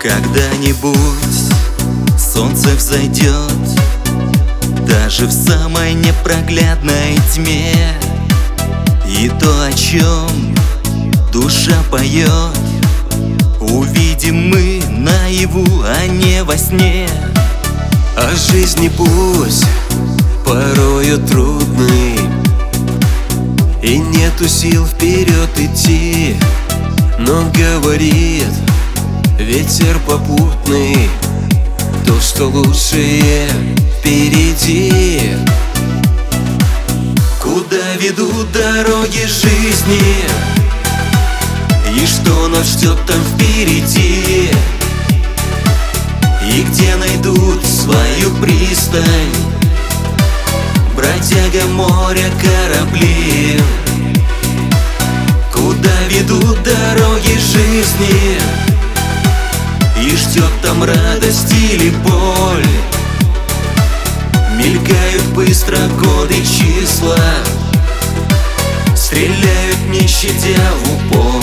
Когда-нибудь солнце взойдет, даже в самой непроглядной тьме, и то, о чем душа поет, увидим мы наяву, а не во сне. А жизни путь порою трудный, и нету сил вперед идти, но говорит ветер попутный, то, что лучшее впереди. Куда ведут дороги жизни, и что нас ждет там впереди, и где найдут свою пристань бродяга моря корабли. Куда ведут дороги жизни, и ждет там радость или боль. Мелькают быстро годы числа, стреляют не щадя в упор.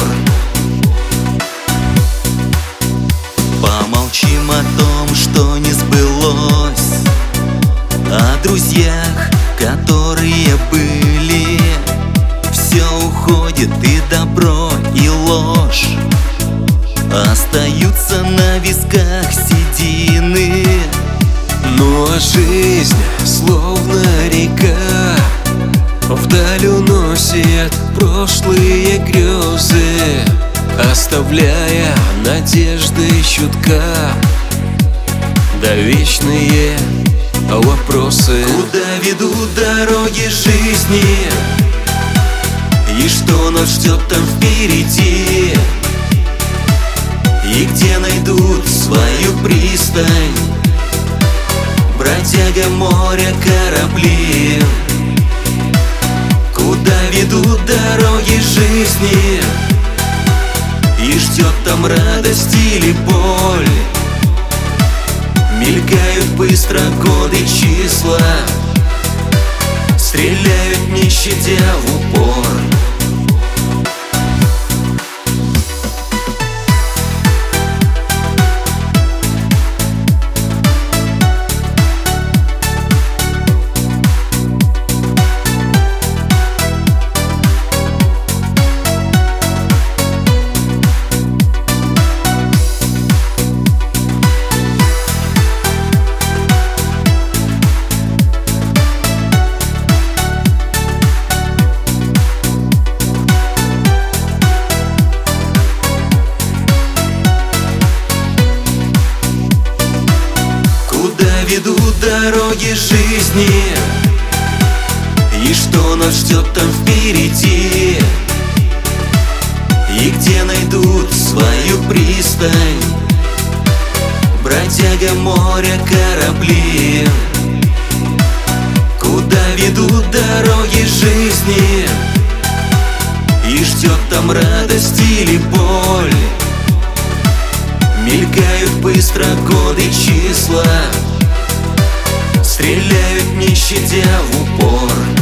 Помолчим о том, что не сбылось, о друзьях, которые были. Все уходит, и добро, и ложь, остаются на висках седины. Ну а жизнь, словно река, вдаль уносит прошлые грезы, оставляя надежды чутка, да вечные вопросы. Куда ведут дороги жизни, и что нас ждет там впереди, и где найдут свою пристань бродяга моря корабли. Куда ведут дороги жизни, и ждет там радость или боль. Мелькают быстро годы числа, стреляют не щадя в упор. Ведут дороги жизни, и что нас ждет там впереди, и где найдут свою пристань бродяга моря корабли. Куда ведут дороги жизни, и ждет там радость или боль. Мелькают быстро годы числа, стреляют не щадя в упор.